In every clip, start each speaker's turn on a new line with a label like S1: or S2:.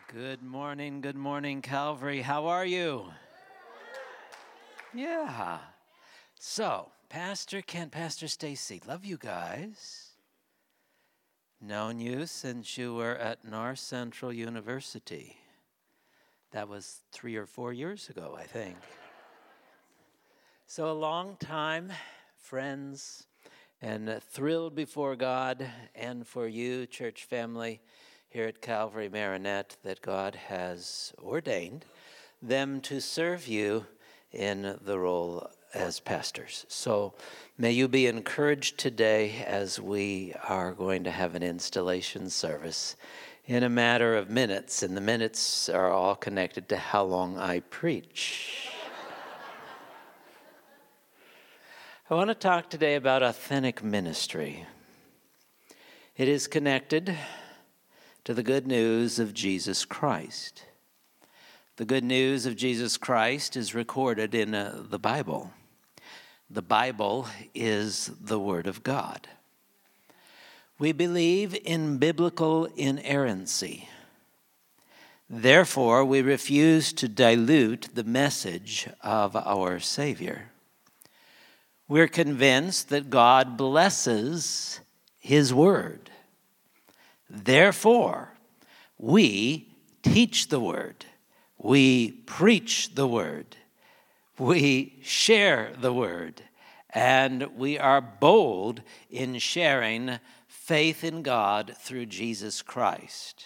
S1: Good morning, Calvary. How are you? Yeah. So, Pastor Kent, Pastor Stacy, love you guys. Known you since you were at North Central University. That was 3 or 4 years ago, I think. So a long time, friends, and thrilled before God and for you, church family, here at Calvary Marinette, that God has ordained them to serve you in the role as pastors. So may you be encouraged today as we are going to have an installation service in a matter of minutes, and the minutes are all connected to how long I preach. I want to talk today about authentic ministry. It is connected to the good news of Jesus Christ. The good news of Jesus Christ is recorded in the Bible. The Bible is the Word of God. We believe in biblical inerrancy. Therefore, we refuse to dilute the message of our Savior. We're convinced that God blesses His Word. Therefore, we teach the Word. We preach the Word. We share the Word. And we are bold in sharing faith in God through Jesus Christ.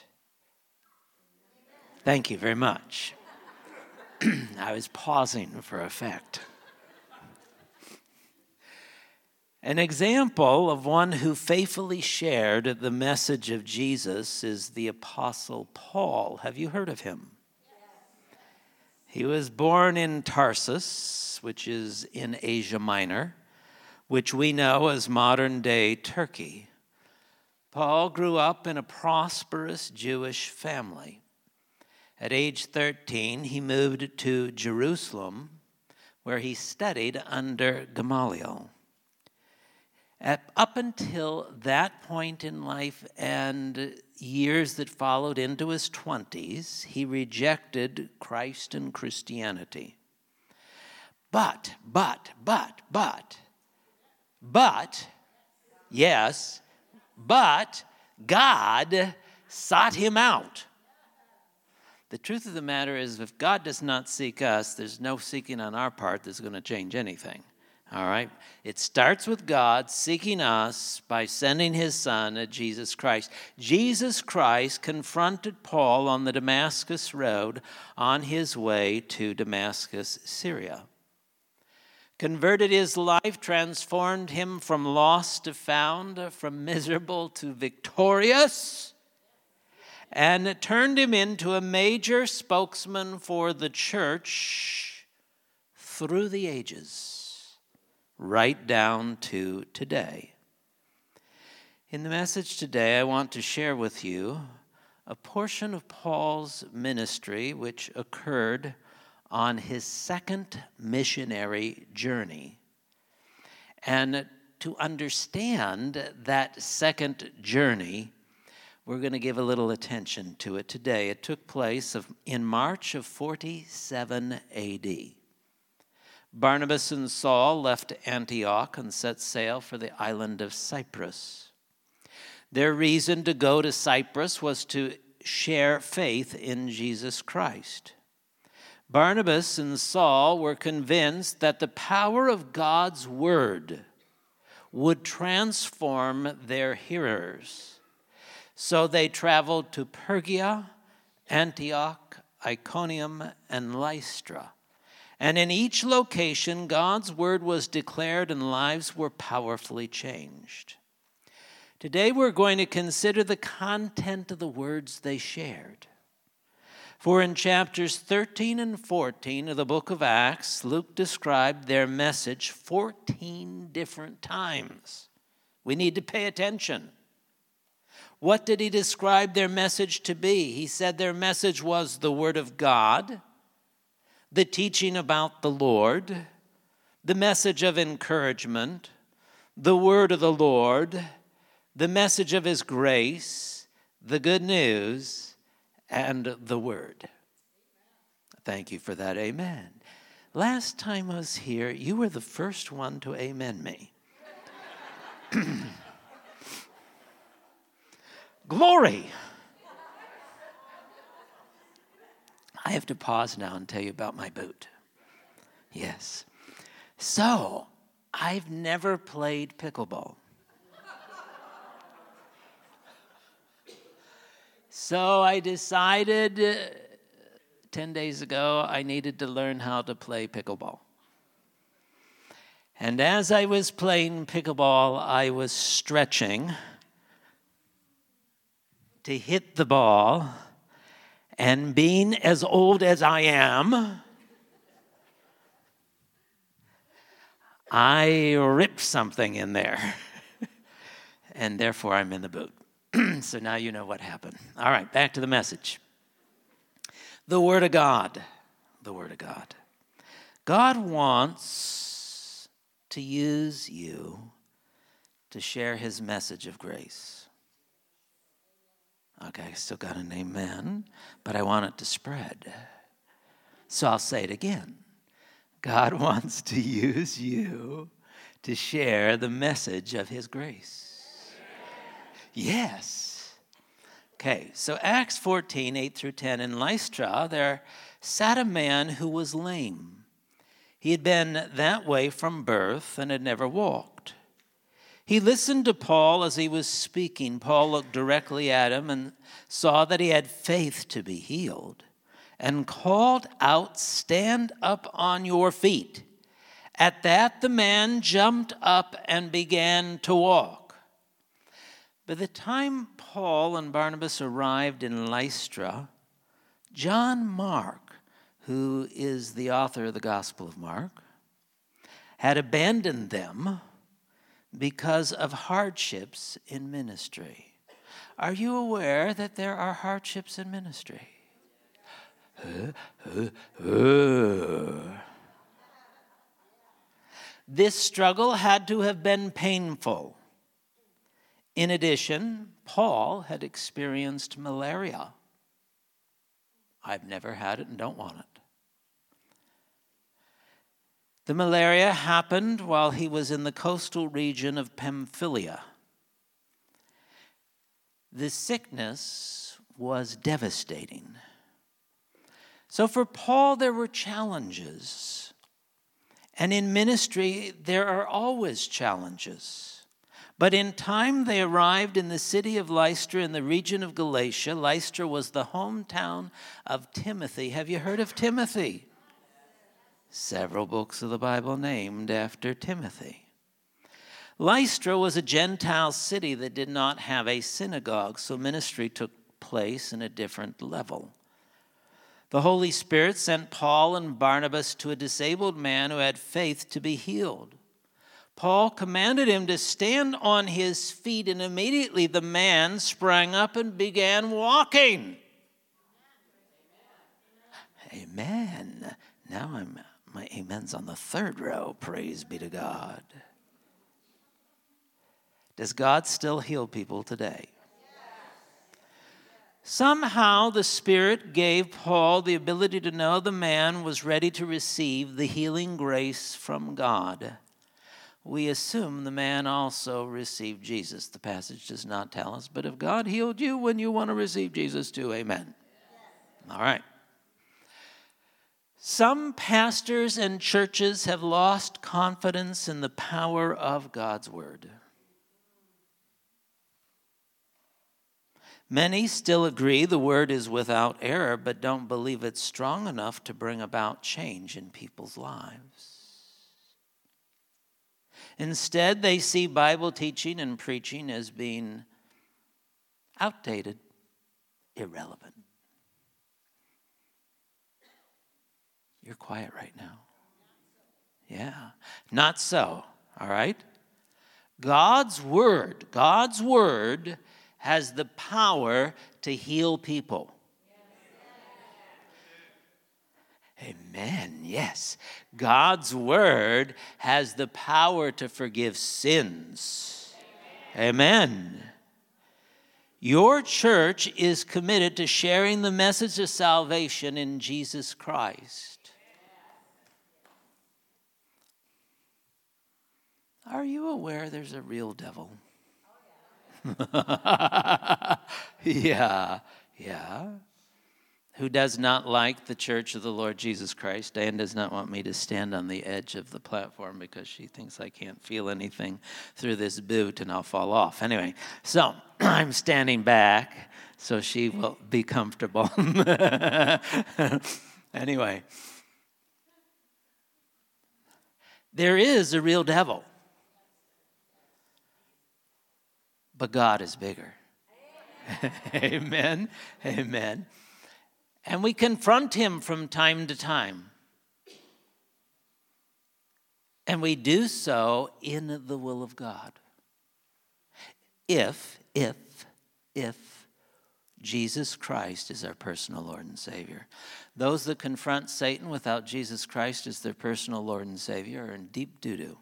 S1: Thank you very much. I was pausing for effect. An example of one who faithfully shared the message of Jesus is the Apostle Paul. Have you heard of him? Yes. He was born in Tarsus, which is in Asia Minor, which we know as modern-day Turkey. Paul grew up in a prosperous Jewish family. At age 13, he moved to Jerusalem, where he studied under Gamaliel. Up until that point in life and years that followed into his 20s, he rejected Christ and Christianity. But, God sought him out. The truth of the matter is, if God does not seek us, there's no seeking on our part that's going to change anything. All right? It starts with God seeking us by sending his Son, Jesus Christ. Jesus Christ confronted Paul on the Damascus Road on his way to Damascus, Syria. Converted his life, transformed him from lost to found, from miserable to victorious, and turned him into a major spokesman for the church through the ages. Right down to today. In the message today, I want to share with you a portion of Paul's ministry which occurred on his second missionary journey. And to understand that second journey, we're going to give a little attention to it today. It took place in March of 47 A.D. Barnabas and Saul left Antioch and set sail for the island of Cyprus. Their reason to go to Cyprus was to share faith in Jesus Christ. Barnabas and Saul were convinced that the power of God's word would transform their hearers. So they traveled to Pergia, Antioch, Iconium, and Lystra. And in each location, God's word was declared and lives were powerfully changed. Today, we're going to consider the content of the words they shared. For in chapters 13 and 14 of the book of Acts, Luke described their message 14 different times. We need to pay attention. What did he describe their message to be? He said their message was the word of God, the teaching about the Lord, the message of encouragement, the word of the Lord, the message of his grace, the good news, and the word. Thank you for that. Amen. Last time I was here, you were the first one to amen me. Glory. I have to pause now and tell you about my boot. Yes. So, I've never played pickleball. So I decided 10 days ago I needed to learn how to play pickleball. And as I was playing pickleball, I was stretching to hit the ball. And being as old as I am, I ripped something in there. And therefore, I'm in the boot. So now you know what happened. All right, back to the message. The Word of God. The Word of God. God wants to use you to share His message of grace. Okay, I still got an amen, but I want it to spread. So I'll say it again. God wants to use you to share the message of His grace. Yes. Okay, so Acts 14, 8 through 10. In Lystra, there sat a man who was lame. He had been that way from birth and had never walked. He listened to Paul as he was speaking. Paul looked directly at him and saw that he had faith to be healed and called out, "Stand up on your feet." At that, the man jumped up and began to walk. By the time Paul and Barnabas arrived in Lystra, John Mark, who is the author of the Gospel of Mark, had abandoned them because of hardships in ministry. Are you aware that there are hardships in ministry? This struggle had to have been painful. In addition, Paul had experienced malaria. I've never had it and don't want it. The malaria happened while he was in the coastal region of Pamphylia. The sickness was devastating. So for Paul, there were challenges. And in ministry, there are always challenges. But in time, they arrived in the city of Lystra in the region of Galatia. Lystra was the hometown of Timothy. Have you heard of Timothy? Several books of the Bible named after Timothy. Lystra was a Gentile city that did not have a synagogue, so ministry took place in a different level. The Holy Spirit sent Paul and Barnabas to a disabled man who had faith to be healed. Paul commanded him to stand on his feet, and immediately the man sprang up and began walking. Amen. Now my amen's on the third row. Praise be to God. Does God still heal people today? Somehow the Spirit gave Paul the ability to know the man was ready to receive the healing grace from God. We assume the man also received Jesus. The passage does not tell us, but if God healed you when you want to receive Jesus too, amen. All right. Some pastors and churches have lost confidence in the power of God's word. Many still agree the word is without error, but don't believe it's strong enough to bring about change in people's lives. Instead, they see Bible teaching and preaching as being outdated, irrelevant. You're quiet right now. Yeah, not so, all right? God's word has the power to heal people. Amen, yes. God's word has the power to forgive sins. Amen. Your church is committed to sharing the message of salvation in Jesus Christ. Are you aware there's a real devil? Yeah. Who does not like the church of the Lord Jesus Christ. Dan does not want me to stand on the edge of the platform because she thinks I can't feel anything through this boot and I'll fall off. Anyway, so I'm standing back so she will be comfortable. Anyway, there is a real devil, but God is bigger. Amen. Amen. And we confront him from time to time. And we do so in the will of God. If Jesus Christ is our personal Lord and Savior. Those that confront Satan without Jesus Christ as their personal Lord and Savior are in deep doo-doo.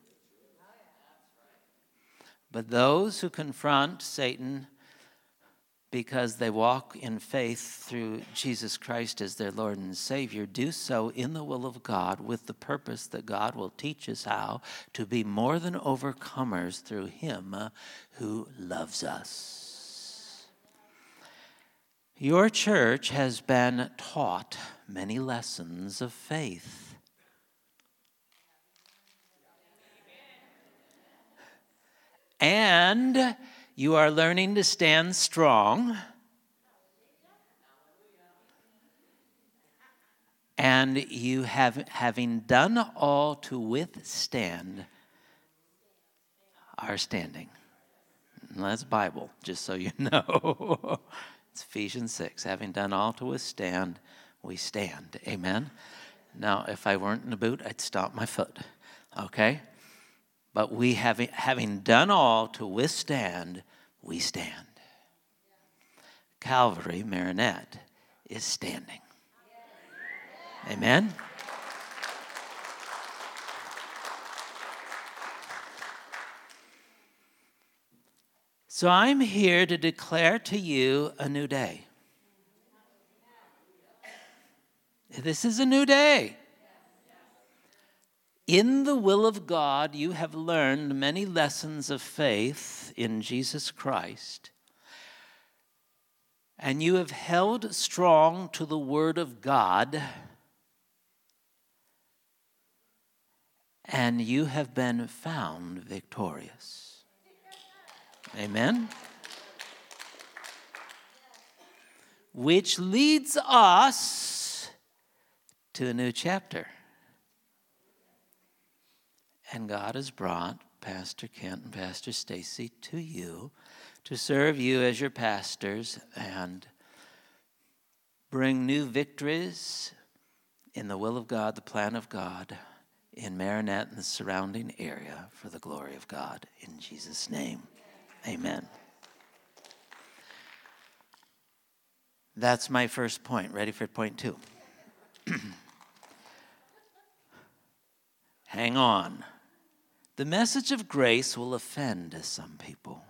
S1: But those who confront Satan because they walk in faith through Jesus Christ as their Lord and Savior, do so in the will of God with the purpose that God will teach us how to be more than overcomers through him who loves us. Your church has been taught many lessons of faith. And you are learning to stand strong. And you having done all to withstand, are standing. And that's Bible, just so you know. It's Ephesians 6. Having done all to withstand, we stand. Amen? Now, if I weren't in a boot, I'd stomp my foot. Okay? But we having done all to withstand, we stand. Calvary, Marinette, is standing. Amen? So I'm here to declare to you a new day. This is a new day. In the will of God, you have learned many lessons of faith in Jesus Christ. And you have held strong to the word of God. And you have been found victorious. Amen? Which leads us to a new chapter. And God has brought Pastor Kent and Pastor Stacy to you to serve you as your pastors and bring new victories in the will of God, the plan of God, in Marinette and the surrounding area for the glory of God. In Jesus' name, amen. That's my first point. Ready for point 2? Hang on. The message of grace will offend some people.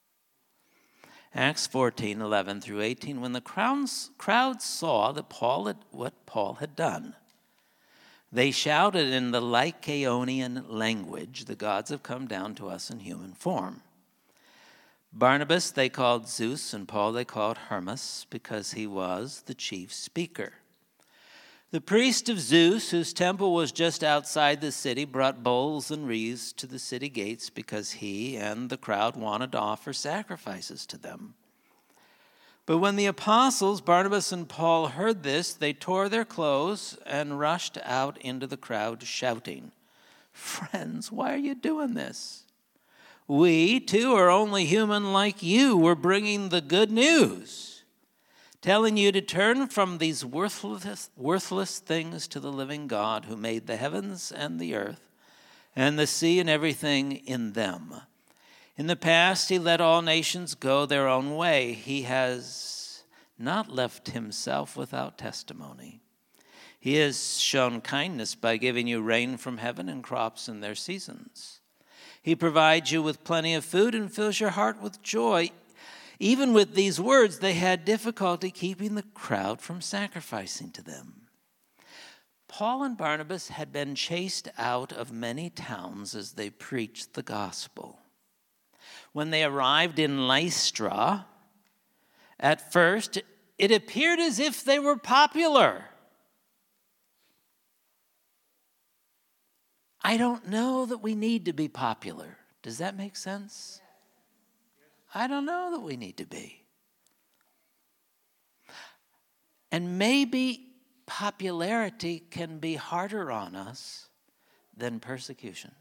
S1: Acts 14:11 through 18, when the crowd saw that what Paul had done, they shouted in the Lycaonian language, "The gods have come down to us in human form." Barnabas they called Zeus, and Paul they called Hermas, because he was the chief speaker. The priest of Zeus, whose temple was just outside the city, brought bowls and wreaths to the city gates because he and the crowd wanted to offer sacrifices to them. But when the apostles, Barnabas and Paul, heard this, they tore their clothes and rushed out into the crowd shouting, "Friends, why are you doing this? We, too, are only human like you. We're bringing the good news, telling you to turn from these worthless things to the living God who made the heavens and the earth and the sea and everything in them. In the past, he let all nations go their own way. He has not left himself without testimony. He has shown kindness by giving you rain from heaven and crops in their seasons. He provides you with plenty of food and fills your heart with joy, Even with these words, they had difficulty keeping the crowd from sacrificing to them. Paul and Barnabas had been chased out of many towns as they preached the gospel. When they arrived in Lystra, at first, it appeared as if they were popular. I don't know that we need to be popular. Does that make sense? I don't know that we need to be. And maybe popularity can be harder on us than persecution.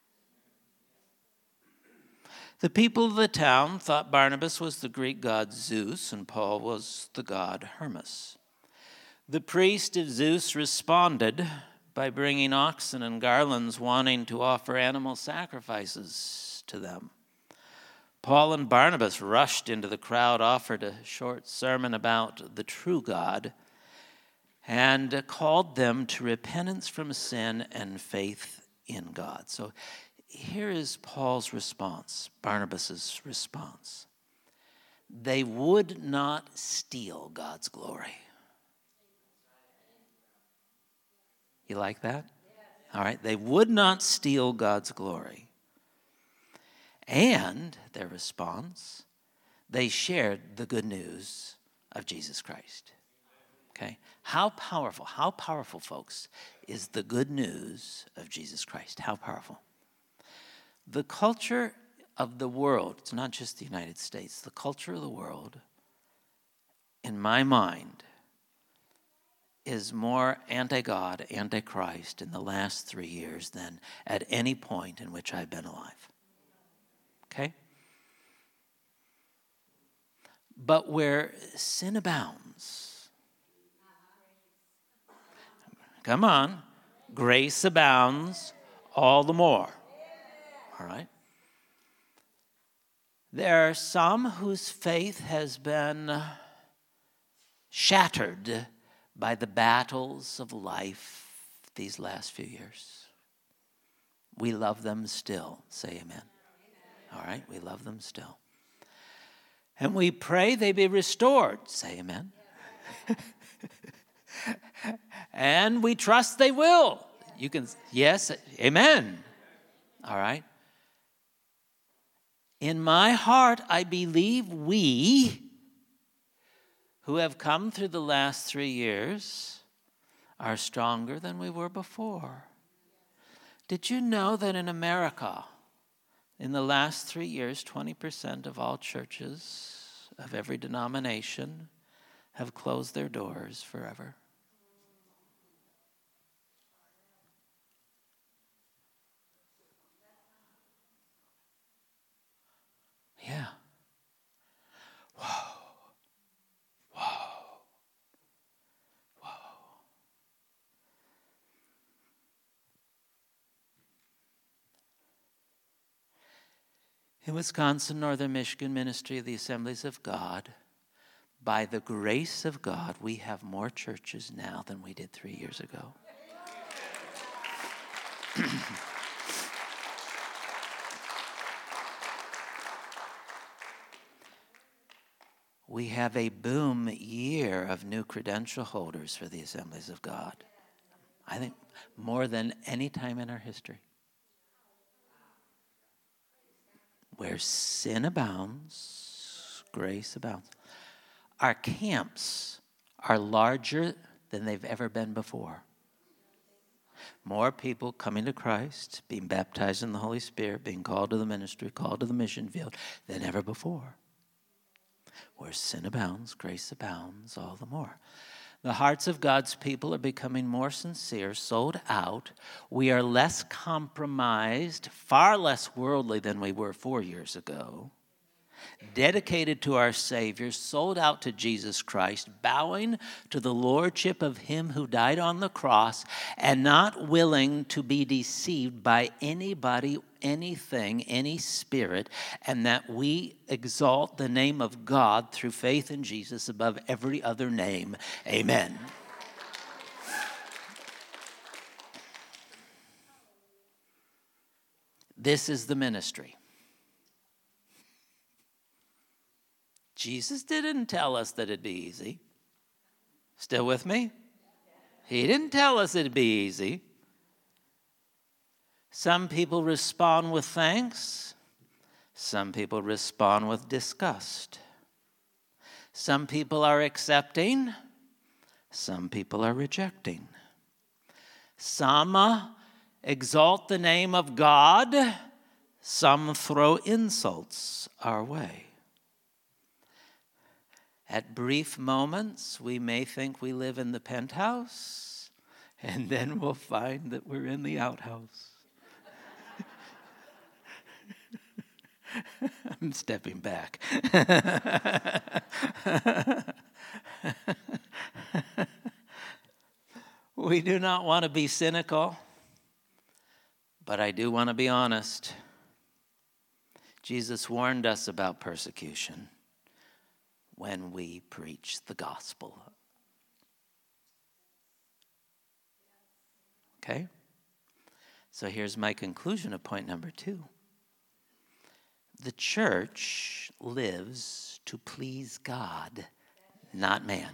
S1: The people of the town thought Barnabas was the Greek god Zeus and Paul was the god Hermes. The priest of Zeus responded by bringing oxen and garlands, wanting to offer animal sacrifices to them. Paul and Barnabas rushed into the crowd, offered a short sermon about the true God, and called them to repentance from sin and faith in God. So here is Paul's response, Barnabas' response. They would not steal God's glory. You like that? All right. They would not steal God's glory. And their response, they shared the good news of Jesus Christ. Okay? How powerful, folks, is the good news of Jesus Christ? How powerful? The culture of the world, it's not just the United States, the culture of the world, in my mind, is more anti-God, anti-Christ in the last 3 years than at any point in which I've been alive. Okay? But where sin abounds, come on, grace abounds all the more. All right? There are some whose faith has been shattered by the battles of life these last few years. We love them still. Say amen. All right, we love them still. And we pray they be restored. Say amen. And we trust they will. You can, yes, amen. All right. In my heart, I believe we who have come through the last 3 years are stronger than we were before. Did you know that in America, in the last 3 years, 20% of all churches of every denomination have closed their doors forever? Yeah. Whoa. In Wisconsin, Northern Michigan, Ministry of the Assemblies of God, by the grace of God, we have more churches now than we did 3 years ago. We have a boom year of new credential holders for the Assemblies of God. I think more than any time in our history. Where sin abounds, grace abounds. Our camps are larger than they've ever been before. More people coming to Christ, being baptized in the Holy Spirit, being called to the ministry, called to the mission field than ever before. Where sin abounds, grace abounds all the more. The hearts of God's people are becoming more sincere, sold out. We are less compromised, far less worldly than we were 4 years ago. Dedicated to our Savior, sold out to Jesus Christ, bowing to the lordship of Him who died on the cross, and not willing to be deceived by anybody, anything, any spirit, and that we exalt the name of God through faith in Jesus above every other name. Amen. This is the ministry. Jesus didn't tell us that it'd be easy. Still with me? He didn't tell us it'd be easy. Some people respond with thanks. Some people respond with disgust. Some people are accepting. Some people are rejecting. Some exalt the name of God. Some throw insults our way. At brief moments, we may think we live in the penthouse, and then we'll find that we're in the outhouse. I'm stepping back. We do not want to be cynical, but I do want to be honest. Jesus warned us about persecution when we preach the gospel. Okay? So here's my conclusion of point number 2. The church lives to please God, not man.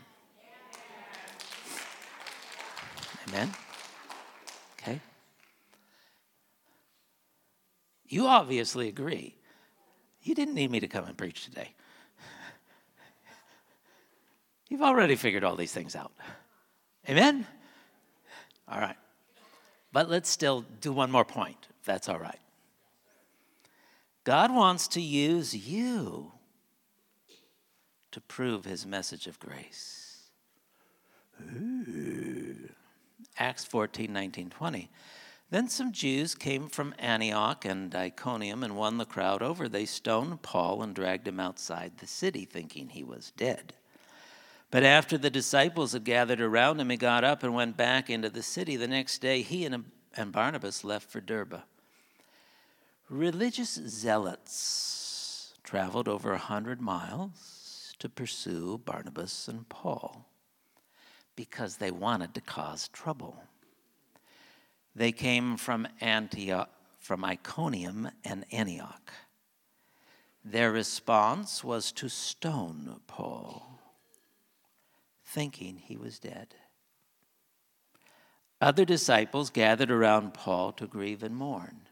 S1: Amen? Okay? You obviously agree. You didn't need me to come and preach today. You've already figured all these things out. Amen? All right. But let's still do one more point, if that's all right. God wants to use you to prove his message of grace. Ooh. Acts 14, 19, 20. Then some Jews came from Antioch and Iconium and won the crowd over. They stoned Paul and dragged him outside the city, thinking he was dead. But after the disciples had gathered around him, he got up and went back into the city. The next day, he and Barnabas left for Derbe. Religious zealots traveled over 100 miles to pursue Barnabas and Paul because they wanted to cause trouble. They came from Iconium and Antioch. Their response was to stone Paul, thinking he was dead. Other disciples gathered around Paul to grieve and mourn.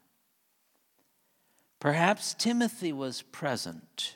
S1: Perhaps Timothy was present.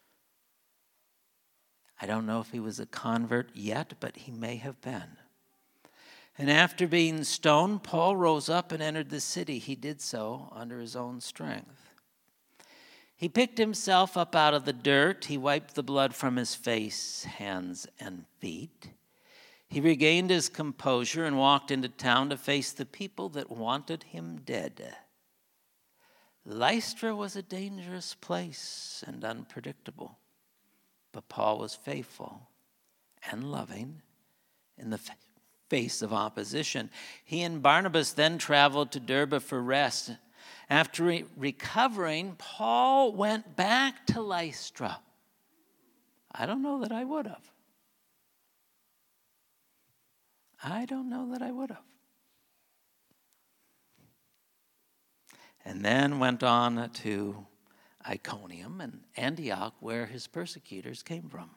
S1: I don't know if he was a convert yet, but he may have been. And after being stoned, Paul rose up and entered the city. He did so under his own strength. He picked himself up out of the dirt. He wiped the blood from his face, hands, and feet. He regained his composure and walked into town to face the people that wanted him dead. Lystra was a dangerous place and unpredictable, but Paul was faithful and loving in the face of opposition. He and Barnabas then traveled to Derbe for rest. After recovering, Paul went back to Lystra. I don't know that I would have. I don't know that I would have. And then went on to Iconium and Antioch, where his persecutors came from.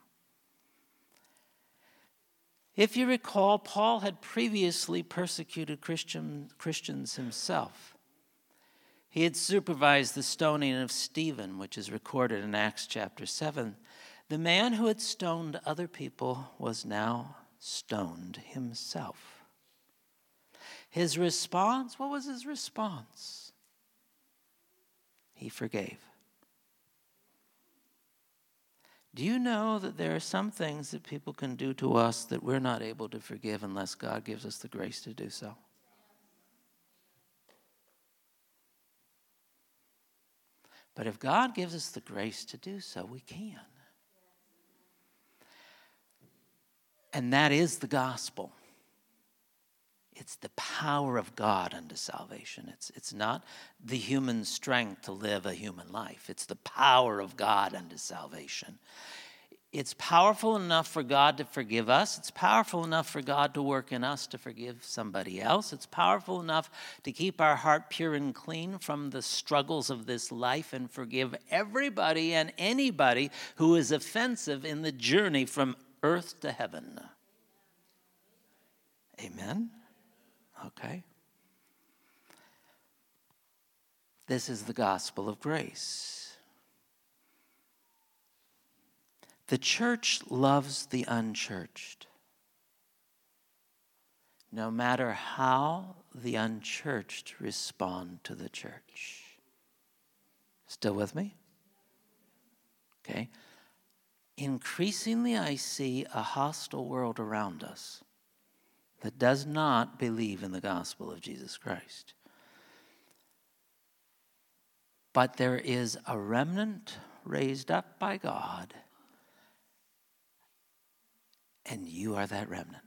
S1: If you recall, Paul had previously persecuted Christians himself. He had supervised the stoning of Stephen, which is recorded in Acts chapter 7. The man who had stoned other people was now stoned himself. His response, what was his response? He forgave. Do you know that there are some things that people can do to us that we're not able to forgive unless God gives us the grace to do so? But if God gives us the grace to do so, we can. And that is the gospel. It's the power of God unto salvation. It's not the human strength to live a human life. It's the power of God unto salvation. It's powerful enough for God to forgive us. It's powerful enough for God to work in us to forgive somebody else. It's powerful enough to keep our heart pure and clean from the struggles of this life and forgive everybody and anybody who is offensive in the journey from earth to heaven. Amen? Okay. This is the gospel of grace. The church loves the unchurched, no matter how the unchurched respond to the church. Still with me? Okay. Increasingly, I see a hostile world around us that does not believe in the gospel of Jesus Christ. But there is a remnant raised up by God, and you are that remnant.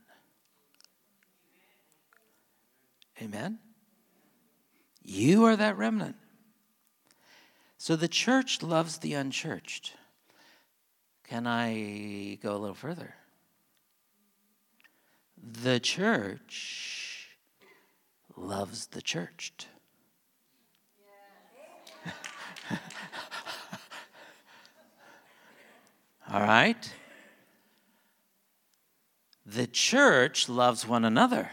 S1: Amen? You are that remnant. So the church loves the unchurched. Can I go a little further? The church loves the churched. All right? The church loves one another.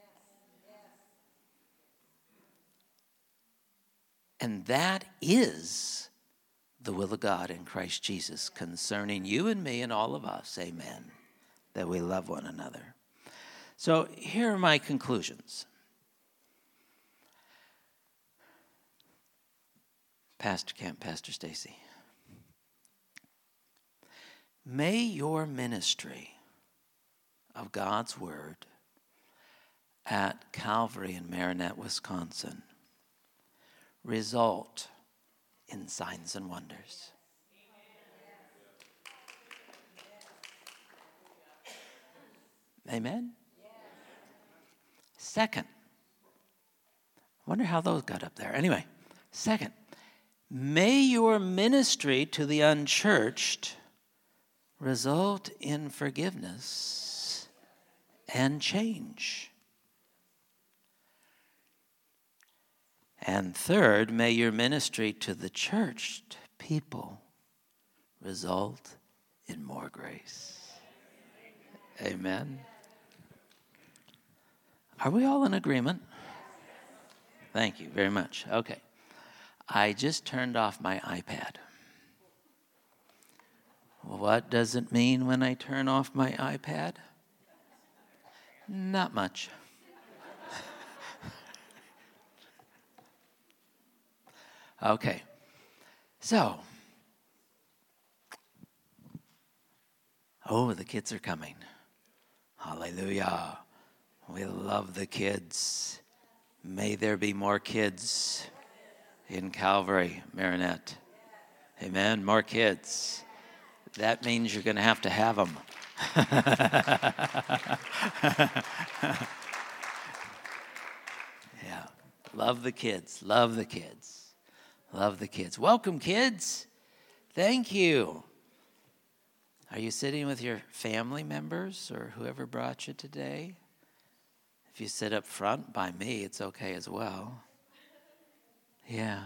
S1: And that is the will of God in Christ Jesus concerning you and me and all of us. Amen. That we love one another. So here are my conclusions. Pastor Kemp, Pastor Stacy. May your ministry of God's Word at Calvary in Marinette, Wisconsin result in signs and wonders. Amen? Second, I wonder how those got up there. Anyway, second, may your ministry to the unchurched result in forgiveness and change. And third, may your ministry to the churched people result in more grace. Amen. Are we all in agreement? Thank you very much. Okay. I just turned off my iPad. What does it mean when I turn off my iPad? Not much. Okay. So, the kids are coming. Hallelujah. We love the kids. May there be more kids in Calvary, Marinette. Amen. More kids. That means you're going to have them. Yeah. Love the kids. Love the kids. Love the kids. Welcome, kids. Thank you. Are you sitting with your family members or whoever brought you today? If you sit up front by me, it's okay as well. Yeah.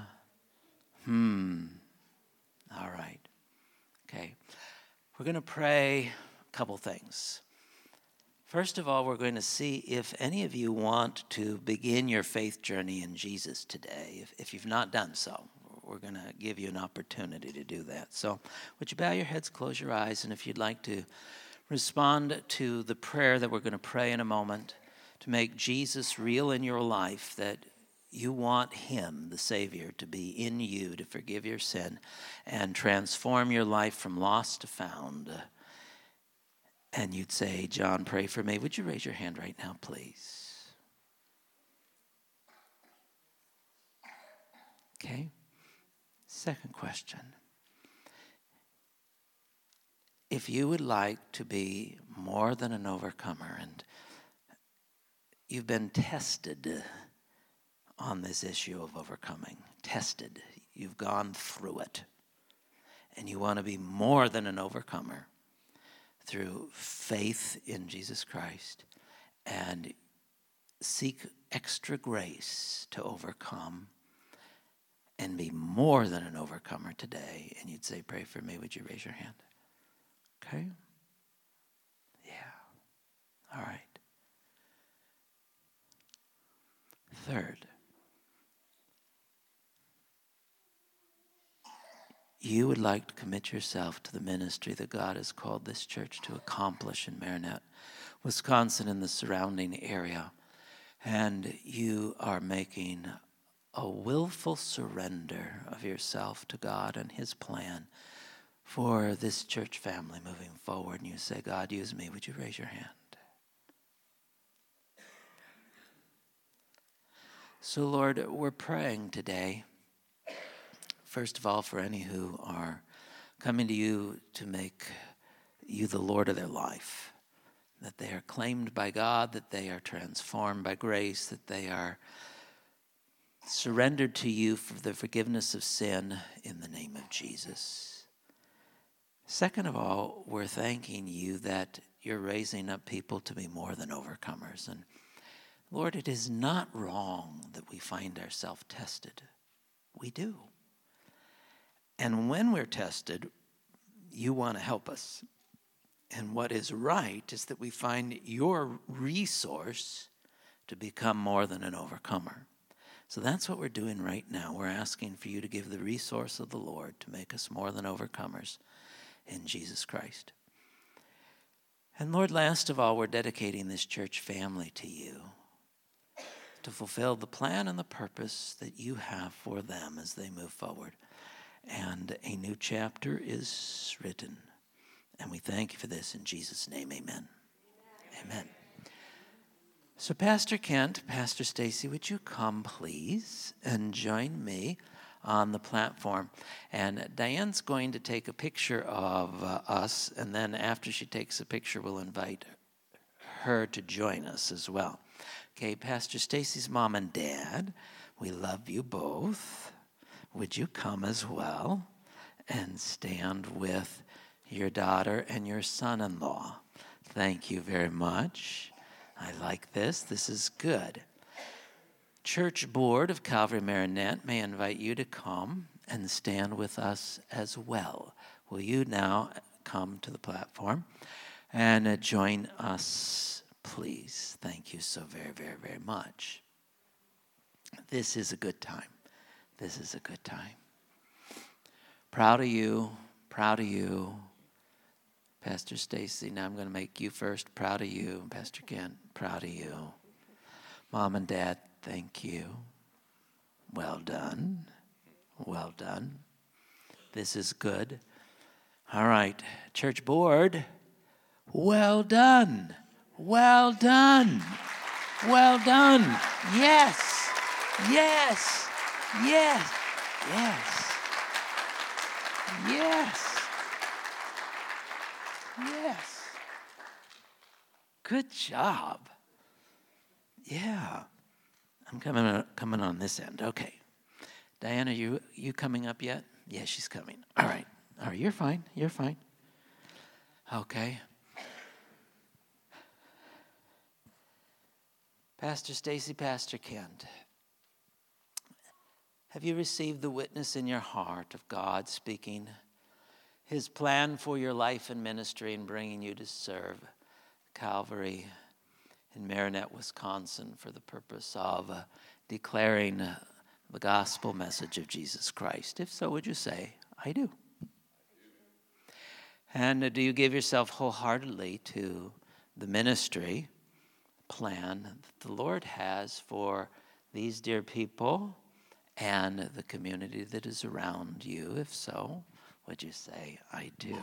S1: All right. Okay. We're going to pray a couple things. First of all, we're going to see if any of you want to begin your faith journey in Jesus today. If you've not done so, we're going to give you an opportunity to do that. So would you bow your heads, close your eyes, and if you'd like to respond to the prayer that we're going to pray in a moment to make Jesus real in your life, that you want him, the Savior, to be in you, to forgive your sin and transform your life from lost to found. And you'd say, John, pray for me. Would you raise your hand right now, please? Okay. Second question. If you would like to be more than an overcomer and you've been tested on this issue of overcoming, you've gone through it, and you want to be more than an overcomer, through faith in Jesus Christ and seek extra grace to overcome and be more than an overcomer today, and you'd say, pray for me, would you raise your hand? Okay? Yeah. All right. Third, you would like to commit yourself to the ministry that God has called this church to accomplish in Marinette, Wisconsin, and the surrounding area. And you are making a willful surrender of yourself to God and His plan for this church family moving forward. And you say, God, use me. Would you raise your hand? So, Lord, we're praying today, first of all, for any who are coming to you to make you the Lord of their life, that they are claimed by God, that they are transformed by grace, that they are surrendered to you for the forgiveness of sin in the name of Jesus. Second of all, we're thanking you that you're raising up people to be more than overcomers. And Lord, it is not wrong that we find ourselves tested. We do. And when we're tested, you want to help us. And what is right is that we find your resource to become more than an overcomer. So that's what we're doing right now. We're asking for you to give the resource of the Lord to make us more than overcomers in Jesus Christ. And Lord, last of all, we're dedicating this church family to you to fulfill the plan and the purpose that you have for them as they move forward. And a new chapter is written. And we thank you for this in Jesus' name, amen. Amen. So Pastor Kent, Pastor Stacy, would you come, please, and join me on the platform. And Diane's going to take a picture of us, and then after she takes a picture, we'll invite her to join us as well. Okay, Pastor Stacy's mom and dad, we love you both. Would you come as well and stand with your daughter and your son-in-law? Thank you very much. I like this. This is good. Church Board of Calvary Marinette may invite you to come and stand with us as well. Will you now come to the platform and join us, please? Thank you so very, very, very much. This is a good time. This is a good time. Proud of you. Proud of you. Pastor Stacy, now I'm going to make you first. Proud of you. Pastor Kent, proud of you. Mom and Dad, thank you. Well done. Well done. This is good. All right. Church Board, well done. Well done. Well done. Yes. Yes. Yes. Yes. Yes. Yes. Good job. Yeah. I'm coming on this end. Okay. Diana, you coming up yet? Yeah, she's coming. All right. All right, you're fine. You're fine. Okay. Pastor Stacy, Pastor Kent, have you received the witness in your heart of God speaking His plan for your life and ministry and bringing you to serve Calvary in Marinette, Wisconsin for the purpose of declaring the gospel message of Jesus Christ? If so, would you say, I do? And do you give yourself wholeheartedly to the ministry plan that the Lord has for these dear people and the community that is around you? If so, would you say, I do?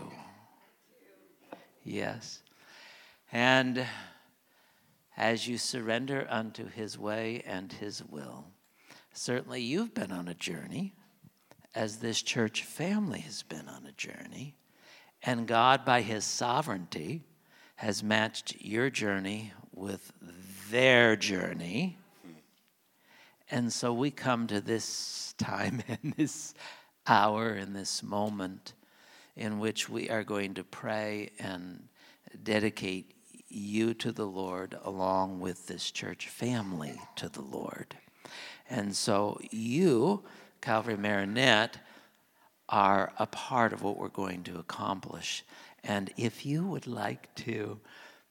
S1: Yes. And as you surrender unto His way and His will, certainly you've been on a journey, as this church family has been on a journey, and God, by His sovereignty, has matched your journey with their journey. And so we come to this time and this hour and this moment in which we are going to pray and dedicate you to the Lord along with this church family to the Lord. And so you, Calvary Marinette, are a part of what we're going to accomplish. And if you would like to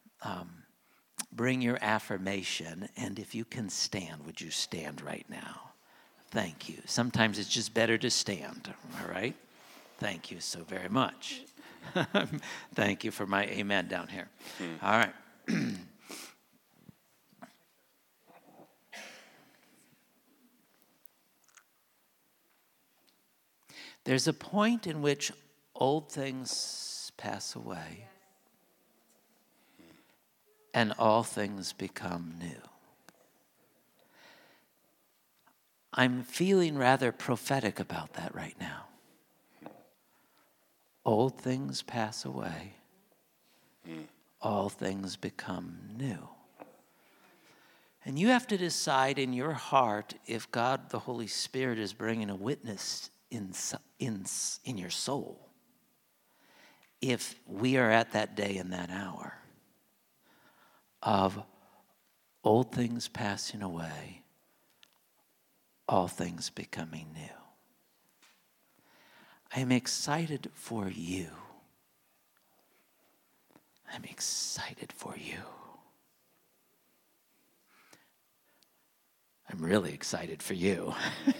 S1: bring your affirmation, and if you can stand, would you stand right now? Thank you. Sometimes it's just better to stand, all right? Thank you so very much. Thank you for my amen down here. All right. There's a point in which old things pass away and all things become new. I'm feeling rather prophetic about that right now. Old things pass away. All things become new. And you have to decide in your heart if God, the Holy Spirit, is bringing a witness in your soul. If we are at that day and that hour of old things passing away, all things becoming new. I am excited for you. I'm excited for you. I'm really excited for you.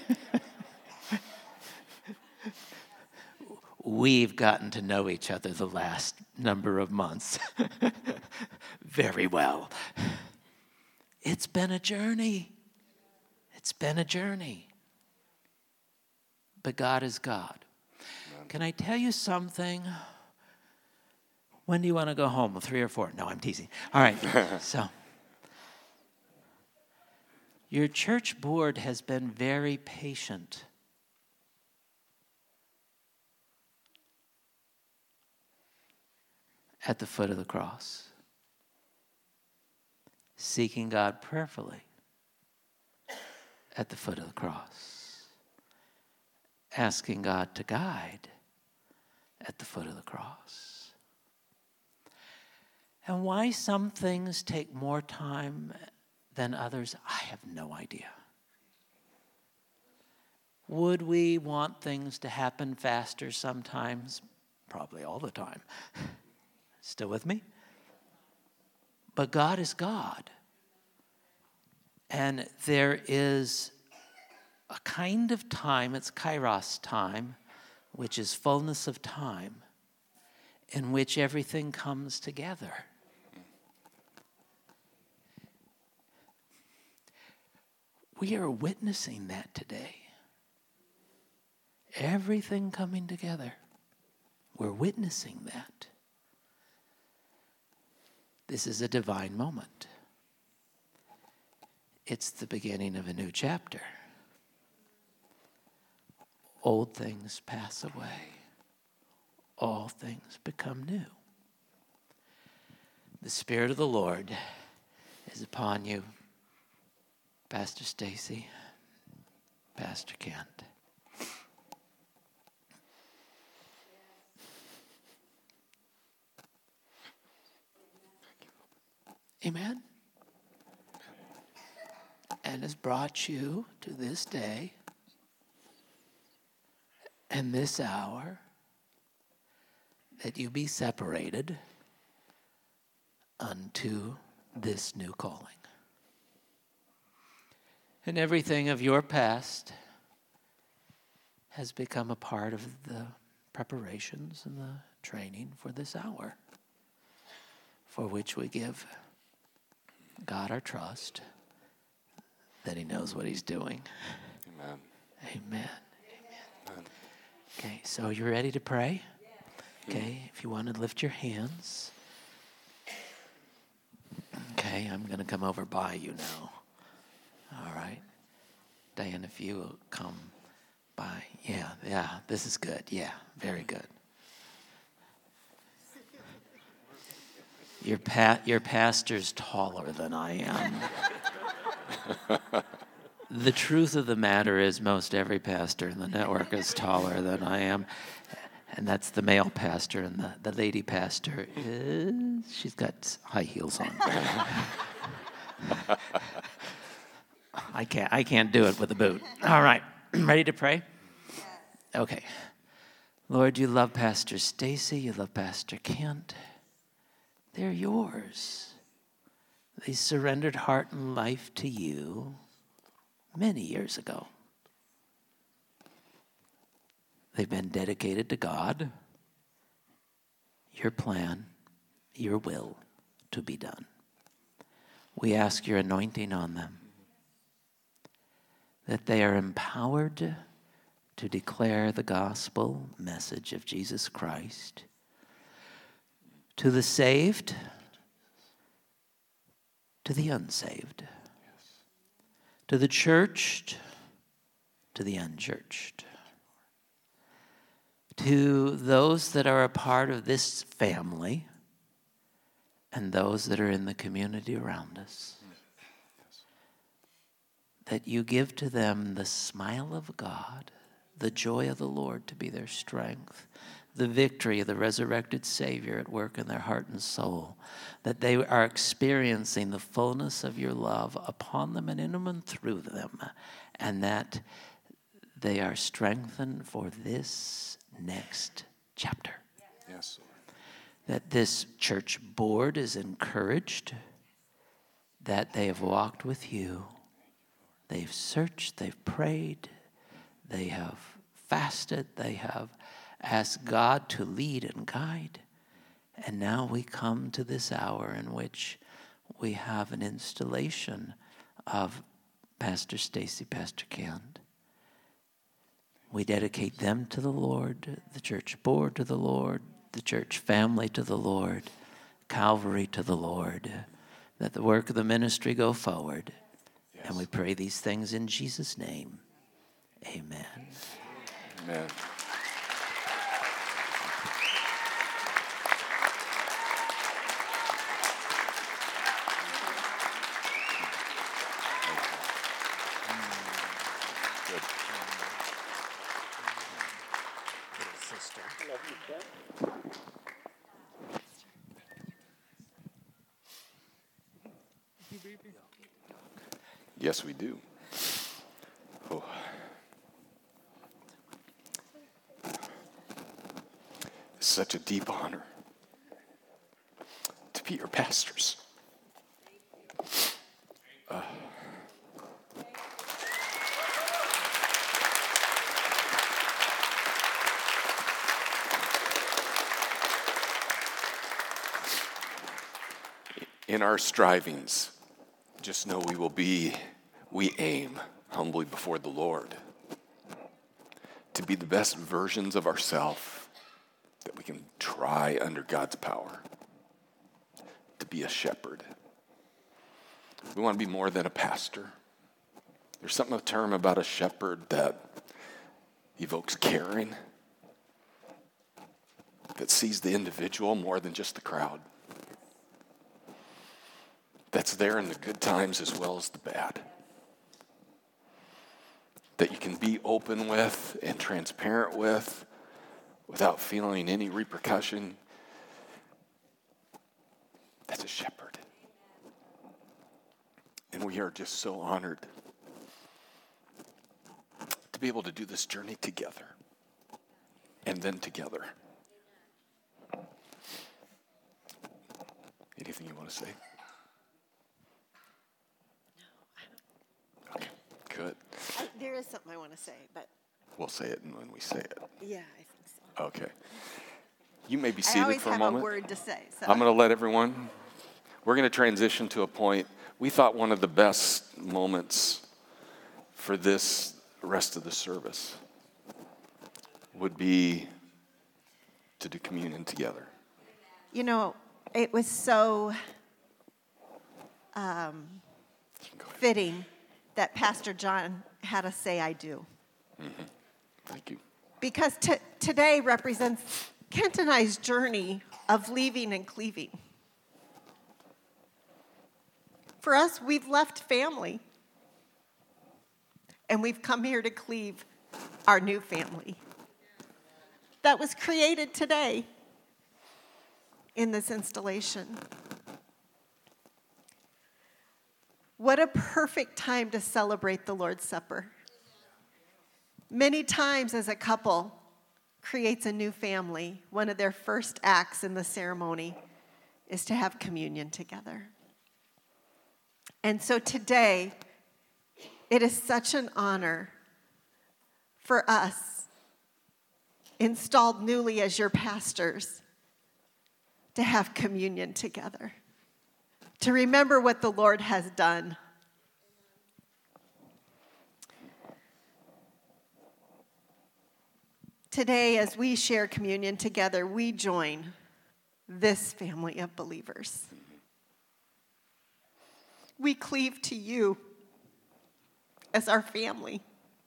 S1: We've gotten to know each other the last number of months very well. It's been a journey. It's been a journey. But God is God. Can I tell you something? When do you want to go home? 3 or 4? No, I'm teasing. All right. So, your church board has been very patient. At the foot of the cross. Seeking God prayerfully. At the foot of the cross. Asking God to guide at the foot of the cross. And why some things take more time than others, I have no idea. Would we want things to happen faster sometimes? Probably all the time. Still with me? But God is God. And there is a kind of time, it's kairos time, which is fullness of time, in which everything comes together. We are witnessing that today. Everything coming together. We're witnessing that. This is a divine moment. It's the beginning of a new chapter. Old things pass away. All things become new. The Spirit of the Lord is upon you, Pastor Stacy, Pastor Kent. Amen. And has brought you to this day and this hour that you be separated unto this new calling. And everything of your past has become a part of the preparations and the training for this hour, for which we give God our trust that he knows what he's doing.
S2: Amen.
S1: Amen. Amen. Okay, so you ready to pray? Okay, if you want to lift your hands. Okay, I'm going to come over by you now. All right. Diane, if you will come by. Yeah, this is good. Yeah, very good. Your pastor's taller than I am. The truth of the matter is most every pastor in the network is taller than I am. And that's the male pastor, and the lady pastor she's got high heels on. I can't do it with a boot. All right, ready to pray? Okay. Lord, you love Pastor Stacy, you love Pastor Kent. They're yours. They surrendered heart and life to you many years ago. They've been dedicated to God, your plan, your will to be done. We ask your anointing on them, that they are empowered to declare the gospel message of Jesus Christ to the saved, to the unsaved, to the churched, to the unchurched, to those that are a part of this family and those that are in the community around us. That you give to them the smile of God, the joy of the Lord to be their strength, the victory of the resurrected Savior at work in their heart and soul, that they are experiencing the fullness of your love upon them and in them and through them, and that they are strengthened for this next chapter.
S2: Yes, Lord.
S1: That this church board is encouraged, that they have walked with you. They've searched, they've prayed, they have fasted, they have asked God to lead and guide. And now we come to this hour in which we have an installation of Pastor Stacy, Pastor Kent. We dedicate them to the Lord, the church board to the Lord, the church family to the Lord, Calvary to the Lord, that the work of the ministry go forward. Yes. And we pray these things in Jesus' name. Amen.
S2: Amen. Yes, we do. Oh. It's such a deep honor to be your pastors. In our strivings, just know we aim humbly before the Lord to be the best versions of ourselves that we can try under God's power, to be a shepherd. We want to be more than a pastor. There's a term about a shepherd that evokes caring, that sees the individual more than just the crowd, that's there in the good times as well as the bad, that you can be open with and transparent with without feeling any repercussion. That's a shepherd. And we are just so honored to be able to do this journey together and then together. Anything you want to say? Okay, good.
S3: There is something I want to say, but...
S2: We'll say it when we say it.
S3: Yeah, I think so.
S2: Okay. You may be seated for a moment.
S3: I always have a word to say. So.
S2: I'm going to let everyone... We're going to transition to a point. We thought one of the best moments for this rest of the service would be to do communion together.
S3: You know, it was so fitting that Pastor John had us say, I do.
S2: Mm-hmm. Thank you.
S3: Because today represents Kent and I's journey of leaving and cleaving. For us, we've left family. And we've come here to cleave our new family. that was created today in this installation. What a perfect time to celebrate the Lord's Supper. Many times as a couple creates a new family, one of their first acts in the ceremony is to have communion together. And so today, it is such an honor for us, installed newly as your pastors, to have communion together, to remember what the Lord has done. Today, as we share communion together, we join this family of believers. We cleave to you as our family.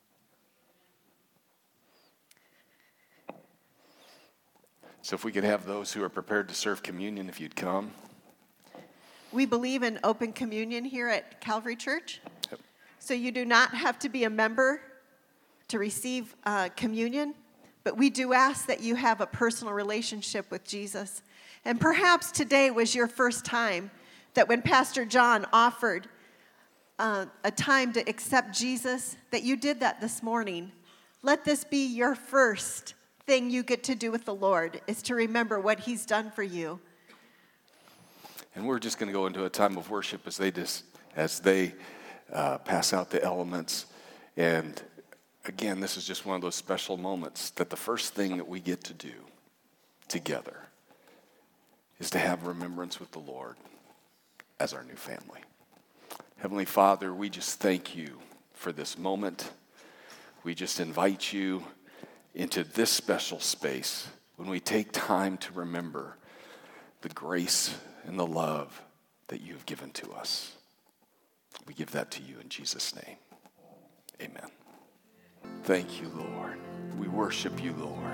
S2: So if we could have those who are prepared to serve communion, if you'd come.
S3: We believe in open communion here at Calvary Church.
S2: Yep.
S3: So you do not have to be a member to receive communion, but we do ask that you have a personal relationship with Jesus. And perhaps today was your first time that when Pastor John offered a time to accept Jesus, that you did that this morning. Let this be your first thing you get to do with the Lord, is to remember what he's done for you.
S2: And we're just going to go into a time of worship as they pass out the elements. And again, this is just one of those special moments that the first thing that we get to do together is to have remembrance with the Lord as our new family. Heavenly Father, we just thank you for this moment. We just invite you into this special space when we take time to remember the grace and the love that you have given to us. We give that to you in Jesus' name. Amen. Thank you, Lord. We worship you, Lord.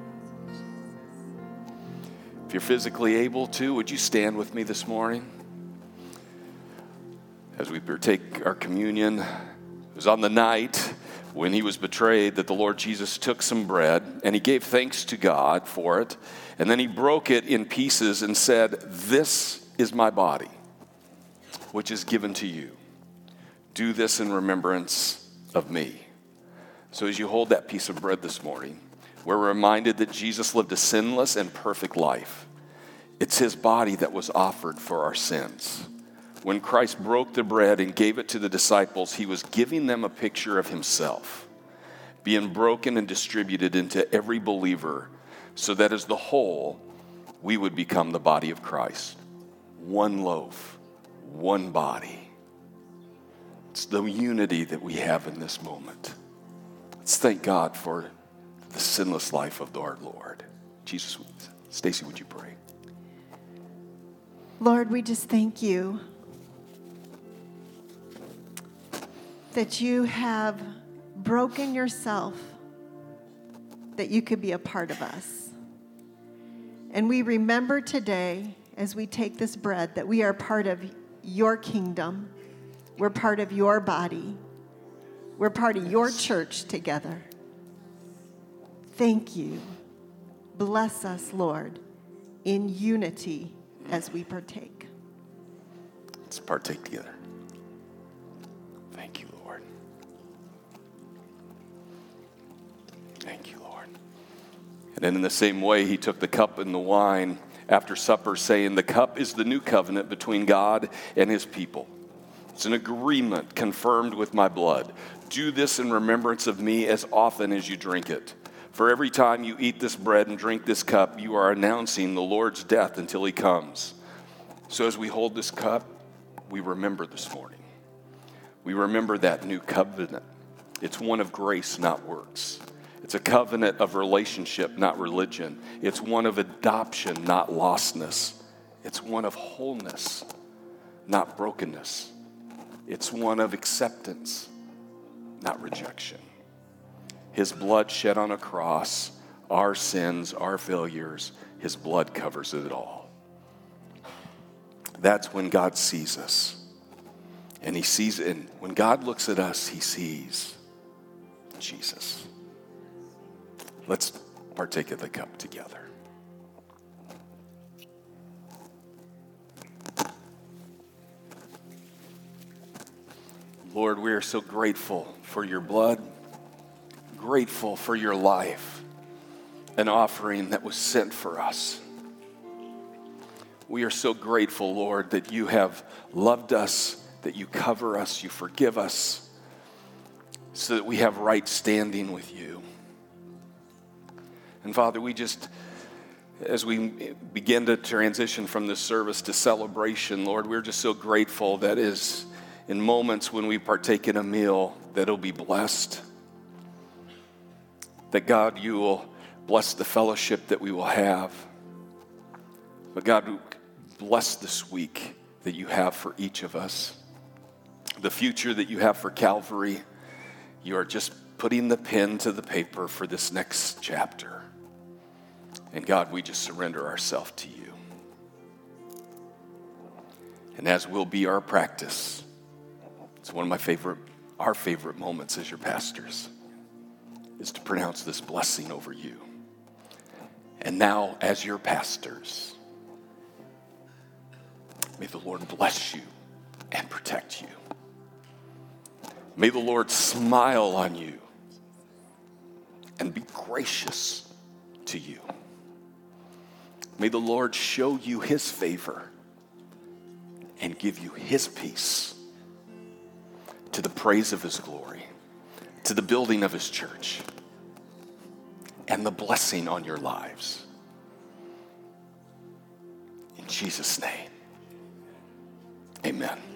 S2: If you're physically able to, would you stand with me this morning? As we partake our communion, it was on the night when he was betrayed that the Lord Jesus took some bread and he gave thanks to God for it. And then he broke it in pieces and said, "This is my body, which is given to you. Do this in remembrance of me." So as you hold that piece of bread this morning, we're reminded that Jesus lived a sinless and perfect life. It's his body that was offered for our sins. When Christ broke the bread and gave it to the disciples, he was giving them a picture of himself, being broken and distributed into every believer, so that as the whole, we would become the body of Christ. One loaf, one body. It's the unity that we have in this moment. Let's thank God for the sinless life of our Lord. Jesus, Stacy, would you pray?
S3: Lord, we just thank you that you have broken yourself that you could be a part of us. And we remember today, as we take this bread, that we are part of your kingdom. We're part of your body. We're part of your church together. Thank you. Bless us, Lord, in unity as we partake.
S2: Let's partake together. Thank you, Lord. Thank you, Lord. And then in the same way, he took the cup and the wine after supper, saying, "The cup is the new covenant between God and his people. It's an agreement confirmed with my blood. Do this in remembrance of me as often as you drink it. For every time you eat this bread and drink this cup, you are announcing the Lord's death until he comes." So as we hold this cup, we remember this morning. We remember that new covenant. It's one of grace, not works. It's a covenant of relationship, not religion. It's one of adoption, not lostness. It's one of wholeness, not brokenness. It's one of acceptance, not rejection. His blood shed on a cross, our sins, our failures, his blood covers it all. That's when God sees us. And he sees, and when God looks at us, he sees Jesus. Let's partake of the cup together. Lord, we are so grateful for your blood, grateful for your life, an offering that was sent for us. We are so grateful, Lord, that you have loved us, that you cover us, you forgive us, so that we have right standing with you. And Father, we just, as we begin to transition from this service to celebration, Lord, we're just so grateful that is in moments when we partake in a meal, that it'll be blessed. That God, you will bless the fellowship that we will have. But God, bless this week that you have for each of us. The future that you have for Calvary, you are just putting the pen to the paper for this next chapter. And God, we just surrender ourselves to you. And as will be our practice, it's one of our favorite moments as your pastors, is to pronounce this blessing over you. And now, as your pastors, may the Lord bless you and protect you. May the Lord smile on you and be gracious to you. May the Lord show you his favor and give you his peace, to the praise of his glory, to the building of his church, and the blessing on your lives. In Jesus' name, amen.